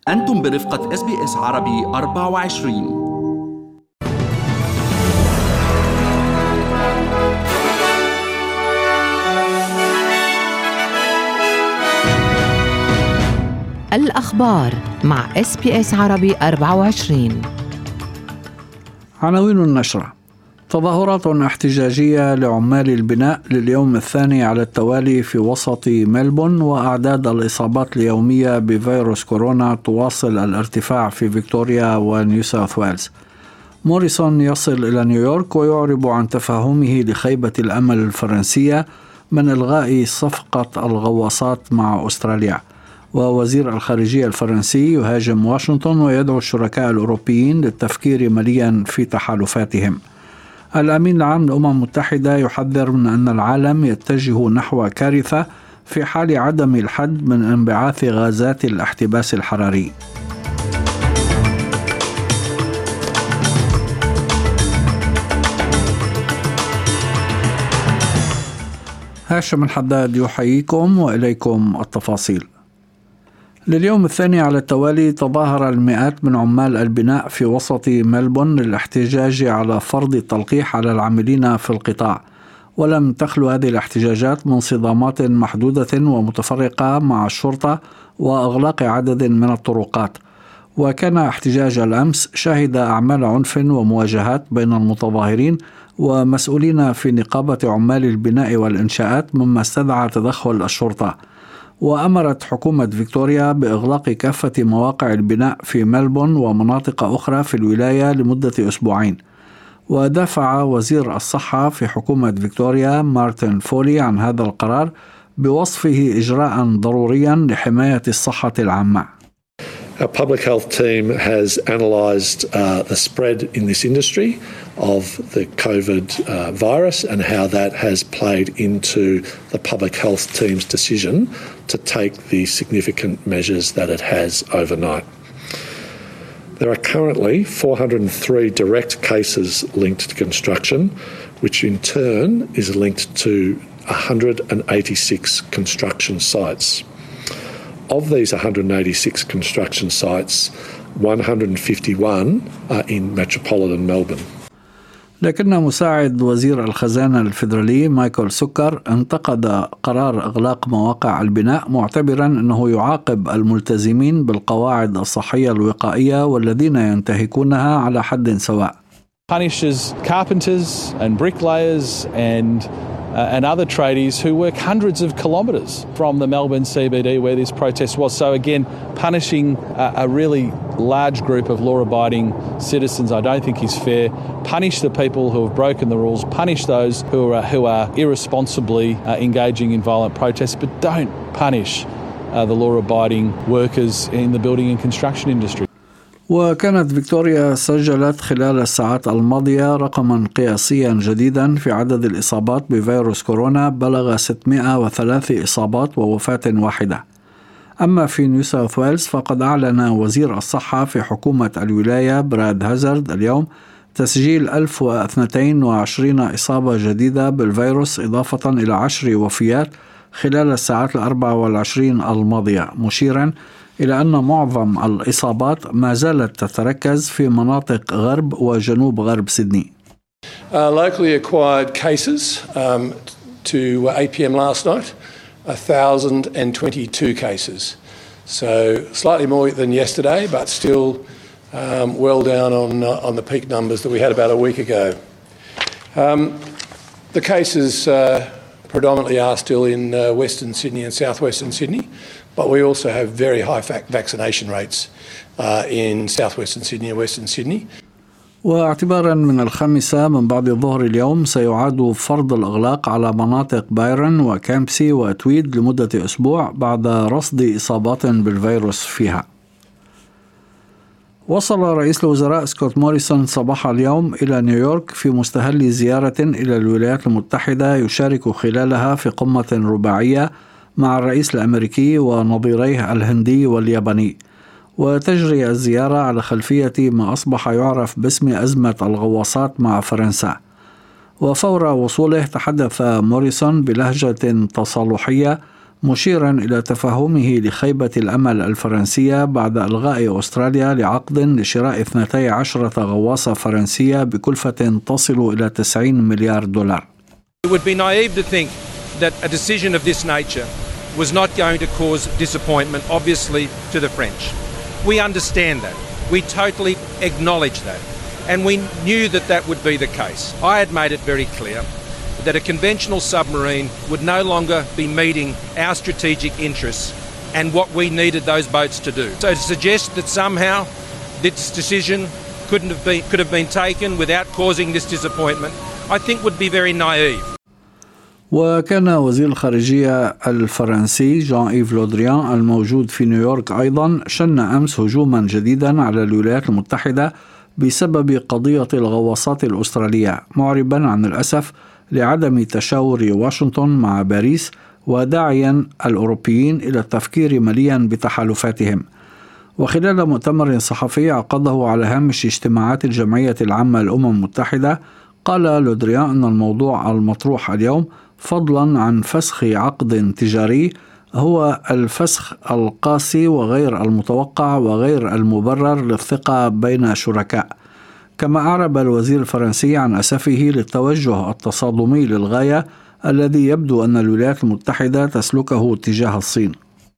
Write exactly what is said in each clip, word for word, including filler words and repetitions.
أنتم برفقة إس بي إس عربي أربعة وعشرين. الأخبار مع إس بي إس عربي أربعة وعشرين. عناوين النشرة: تظاهرات احتجاجية لعمال البناء لليوم الثاني على التوالي في وسط ملبون، وأعداد الإصابات اليومية بفيروس كورونا تواصل الارتفاع في فيكتوريا ونيو ساوث ويلز. موريسون يصل إلى نيويورك ويعرب عن تفاهمه لخيبة الأمل الفرنسية من إلغاء صفقة الغواصات مع أستراليا. ووزير الخارجية الفرنسي يهاجم واشنطن ويدعو الشركاء الأوروبيين للتفكير مليا في تحالفاتهم. الأمين العام للأمم المتحدة يحذر من أن العالم يتجه نحو كارثة في حال عدم الحد من انبعاث غازات الاحتباس الحراري. هاشم الحداد يحييكم وإليكم التفاصيل. لليوم الثاني على التوالي تظاهر المئات من عمال البناء في وسط ملبون للاحتجاج على فرض التلقيح على العاملين في القطاع، ولم تخلو هذه الاحتجاجات من صدامات محدودة ومتفرقة مع الشرطة وإغلاق عدد من الطرقات. وكان احتجاج الأمس شهد أعمال عنف ومواجهات بين المتظاهرين ومسؤولين في نقابة عمال البناء والإنشاءات، مما استدعى تدخل الشرطة. وأمرت حكومة فيكتوريا بإغلاق كافة مواقع البناء في ملبون ومناطق أخرى في الولاية لمدة أسبوعين. ودافع وزير الصحة في حكومة فيكتوريا مارتن فولي عن هذا القرار بوصفه إجراء ضروريا لحماية الصحة العامة. Our public health team has analysed uh, the spread in this industry of the COVID uh, virus and how that has played into the public health team's decision to take the significant measures that it has overnight. There are currently four hundred three direct cases linked to construction, which in turn is linked to one hundred eighty-six construction sites. Of these one hundred eighty-six construction sites, one hundred fifty-one are in metropolitan Melbourne. لكن مساعد وزير الخزانة الفيدرالي مايكل سكر انتقد قرار إغلاق مواقع البناء، معتبرا أنه يعاقب الملتزمين بالقواعد الصحية الوقائية والذين ينتهكونها على حد سواء. Punishes carpenters and bricklayers and Uh, and other tradies who work hundreds of kilometres from the Melbourne C B D where this protest was. So again, punishing uh, a really large group of law-abiding citizens I don't think is fair. Punish the people who have broken the rules, punish those who are, who are irresponsibly uh, engaging in violent protests, but don't punish uh, the law-abiding workers in the building and construction industry. وكانت فيكتوريا سجلت خلال الساعات الماضية رقما قياسيا جديدا في عدد الإصابات بفيروس كورونا، بلغ ستمائة وثلاث إصابات ووفاة واحدة. أما في نيو ساوث ويلز فقد أعلن وزير الصحة في حكومة الولاية براد هازارد اليوم تسجيل ألف واثنين وعشرين إصابة جديدة بالفيروس، إضافة إلى عشر وفيات خلال الساعات الأربع والعشرين الماضية، مشيرا إلى أن معظم الإصابات ما زالت تتركز في مناطق غرب وجنوب غرب سيدني. Uh, locally acquired cases um, to A P M last night, one thousand twenty-two cases. So slightly more than yesterday, but still um, well down on, uh, on the peak numbers that we had about a week ago. Um, the cases uh, predominantly are still in uh, Western Sydney and southwestern Sydney. But we also have very high vaccination rates uh, in southwestern Sydney and western Sydney. واعتبارا من الخامسة من بعد الظهر اليوم سيعاد فرض الإغلاق على مناطق بايرن وكامبسي وتويد لمدة أسبوع بعد رصد إصابات بالفيروس فيها. وصل رئيس الوزراء سكوت موريسون صباح اليوم إلى نيويورك في مستهل زيارة إلى الولايات المتحدة يشارك خلالها في قمة رباعية مع الرئيس الأمريكي ونظيريه الهندي والياباني. وتجري الزيارة على خلفية ما أصبح يعرف باسم أزمة الغواصات مع فرنسا. وفور وصوله تحدث موريسون بلهجة تصالحية مشيرا إلى تفهمه لخيبة الأمل الفرنسية بعد إلغاء أستراليا لعقد لشراء اثنتي عشرة غواصة فرنسية بكلفة تصل إلى تسعين مليار دولار. It would be naive to think that a decision of this nature was not going to cause disappointment, obviously, to the French. We understand that. We totally acknowledge that. And we knew that that would be the case. I had made it very clear that a conventional submarine would no longer be meeting our strategic interests and what we needed those boats to do. So to suggest that somehow this decision couldn't have been, could have been taken without causing this disappointment, I think would be very naive. وكان وزير الخارجية الفرنسي جان إيف لودريان الموجود في نيويورك أيضا شن أمس هجوما جديدا على الولايات المتحدة بسبب قضية الغواصات الأسترالية، معربا عن الأسف لعدم تشاور واشنطن مع باريس وداعيا الأوروبيين إلى التفكير مليا بتحالفاتهم. وخلال مؤتمر صحفي عقده على هامش اجتماعات الجمعية العامة للأمم المتحدة، قال لودريان أن الموضوع المطروح اليوم فضلا عن فسخ عقد تجاري هو الفسخ القاسي وغير المتوقع وغير المبرر للثقة بين شركاء. كما أعرب الوزير الفرنسي عن أسفه للتوجه التصادمي للغاية الذي يبدو أن الولايات المتحدة تسلكه تجاه الصين.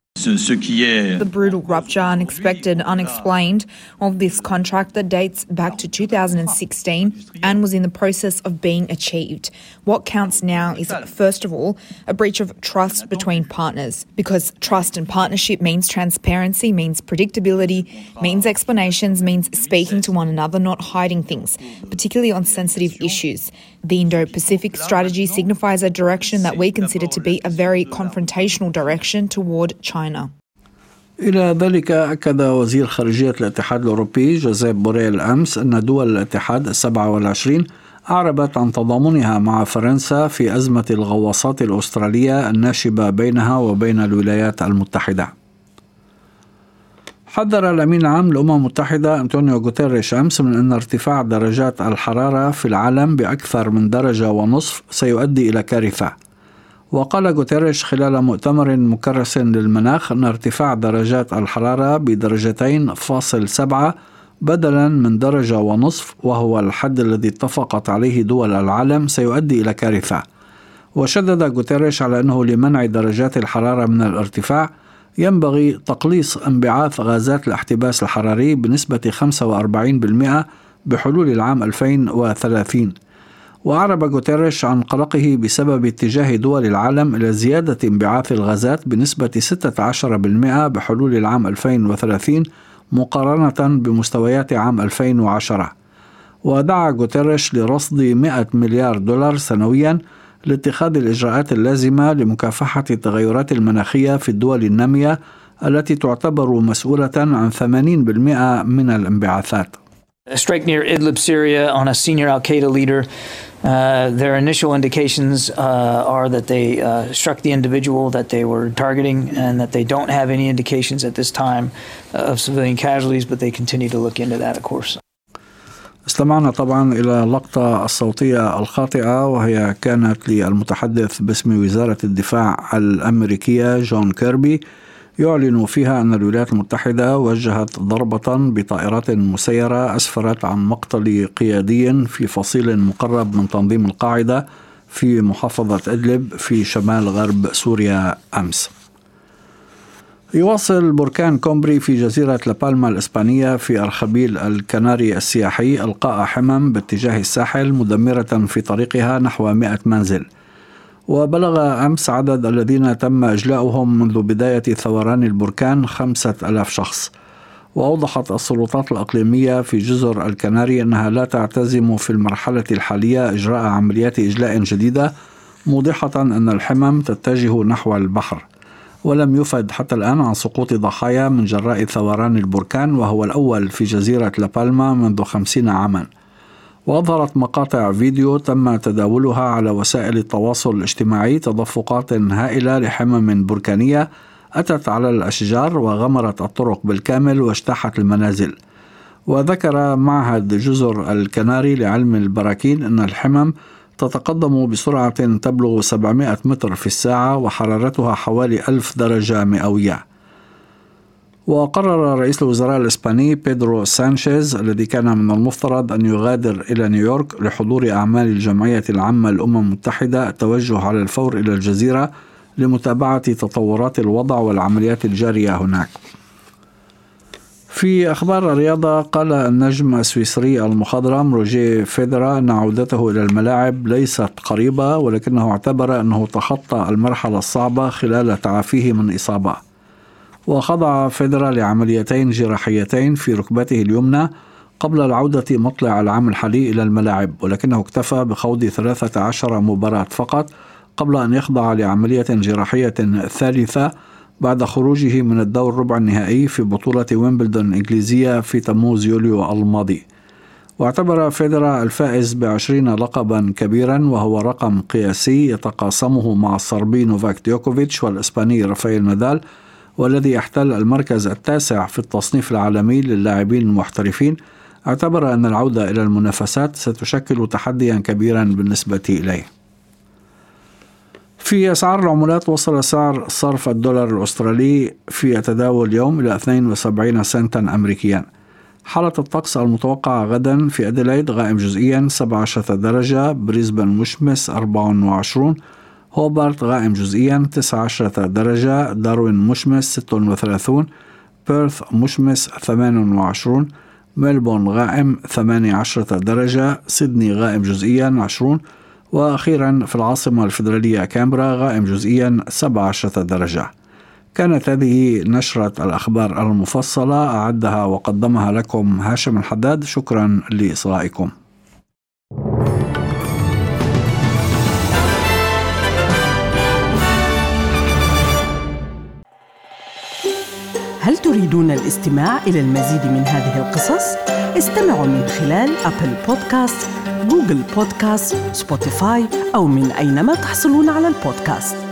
The brutal rupture, unexpected, unexplained, of this contract that dates back to two thousand sixteen and was in the process of being achieved. What counts now is, first of all, a breach of trust between partners, because trust and partnership means transparency, means predictability, means explanations, means speaking to one another, not hiding things, particularly on sensitive issues. The Indo-Pacific strategy signifies a direction that we consider to be a very confrontational direction toward China. إلى ذلك أكد وزير خارجية الاتحاد الأوروبي جوزيف بوريل أمس أن دول الاتحاد السبعة والعشرين أعربت عن تضامنها مع فرنسا في أزمة الغواصات الأسترالية الناشبة بينها وبين الولايات المتحدة. حذر الأمين العام للأمم المتحدة أنطونيو غوتيريش أمس من أن ارتفاع درجات الحرارة في العالم بأكثر من درجة ونصف سيؤدي إلى كارثة. وقال غوتيريش خلال مؤتمر مكرس للمناخ أن ارتفاع درجات الحرارة بدرجتين فاصل سبعة بدلا من درجة ونصف، وهو الحد الذي اتفقت عليه دول العالم، سيؤدي إلى كارثة. وشدد غوتيريش على أنه لمنع درجات الحرارة من الارتفاع ينبغي تقليص انبعاث غازات الاحتباس الحراري بنسبة خمسة وأربعين بالمئة بحلول العام ألفين وثلاثين. وأعرب غوتيريش عن قلقه بسبب اتجاه دول العالم إلى زيادة انبعاث الغازات بنسبة ستة عشر بالمئة بحلول العام ألفين وثلاثين مقارنة بمستويات عام ألفين وعشرة. ودعا غوتيريش لرصد مئة مليار دولار سنويا لاتخاذ الإجراءات اللازمة لمكافحة التغيرات المناخية في الدول النامية التي تعتبر مسؤولة عن ثمانين بالمئة من الانبعاثات. A strike near Idlib, Syria, on a senior Al-Qaeda leader. Uh, their initial indications uh, are that they uh, struck the individual that they were targeting and that they don't have any indications at this time uh, of civilian casualties, but they continue to look into that, of course. استمعنا طبعا إلى اللقطة الصوتية الخاطئة، وهي كانت للمتحدث باسم وزارة الدفاع الأمريكية جون كيربي يعلن فيها أن الولايات المتحدة وجهت ضربة بطائرات مسيرة أسفرت عن مقتل قيادي في فصيل مقرب من تنظيم القاعدة في محافظة إدلب في شمال غرب سوريا أمس. يواصل بركان كومبري في جزيرة لابالما الإسبانية في أرخبيل الكناري السياحي إلقاء حمم باتجاه الساحل مدمرة في طريقها نحو مئة منزل. وبلغ أمس عدد الذين تم إجلاؤهم منذ بداية ثوران البركان خمسة ألاف شخص. وأوضحت السلطات الإقليمية في جزر الكناري أنها لا تعتزم في المرحلة الحالية إجراء عمليات إجلاء جديدة، موضحة أن الحمم تتجه نحو البحر. ولم يفد حتى الآن عن سقوط ضحايا من جراء ثوران البركان، وهو الأول في جزيرة لابالما منذ خمسين عاما. وأظهرت مقاطع فيديو تم تداولها على وسائل التواصل الاجتماعي تدفقات هائلة لحمم بركانية أتت على الأشجار وغمرت الطرق بالكامل واجتاحت المنازل. وذكر معهد جزر الكناري لعلم البراكين أن الحمم تتقدم بسرعة تبلغ سبعمائة متر في الساعة وحرارتها حوالي ألف درجة مئوية. وقرر رئيس الوزراء الإسباني بيدرو سانشيز الذي كان من المفترض أن يغادر إلى نيويورك لحضور أعمال الجمعية العامة للأمم المتحدة التوجه على الفور إلى الجزيرة لمتابعة تطورات الوضع والعمليات الجارية هناك. في أخبار الرياضة، قال النجم السويسري المخضرم روجيه فيدرر أن عودته إلى الملاعب ليست قريبة، ولكنه اعتبر أنه تخطى المرحلة الصعبة خلال تعافيه من إصابة. وخضع فيدرر لعمليتين جراحيتين في ركبته اليمنى قبل العودة مطلع العام الحالي إلى الملاعب، ولكنه اكتفى بخوض ثلاثة عشر مباراة فقط قبل أن يخضع لعملية جراحية ثالثة بعد خروجه من الدور ربع النهائي في بطولة ويمبلدون الإنجليزية في تموز يوليو الماضي. واعتبر فيدرر الفائز بعشرين لقبا كبيرا، وهو رقم قياسي يتقاسمه مع الصربي نوفاك ديوكوفيتش والإسباني رافائيل نادال، والذي يحتل المركز التاسع في التصنيف العالمي للاعبين المحترفين. اعتبر أن العودة إلى المنافسات ستشكل تحديا كبيرا بالنسبة إليه. في أسعار العملات، وصل سعر صرف الدولار الأسترالي في التداول اليوم إلى اثنين وسبعين سنتا أمريكيا. حالة الطقس المتوقعة غدا في أديلايد غائم جزئيا سبعة عشر درجة، بريسبن مشمس أربعة وعشرين، هوبارت غائم جزئيا تسعة عشر درجة، داروين مشمس ستة وثلاثين، بيرث مشمس ثمانية وعشرين، ملبون غائم ثمانية عشر درجة، سيدني غائم جزئيا عشرين، وأخيرا في العاصمة الفيدرالية كامبرا غائم جزئيا سبعة عشر درجة. كانت هذه نشرة الأخبار المفصلة، أعدها وقدمها لكم هاشم الحداد. شكرا لإصغائكم. هل تريدون الاستماع إلى المزيد من هذه القصص؟ استمعوا من خلال أبل بودكاست، جوجل بودكاست، سبوتيفاي أو من أينما تحصلون على البودكاست.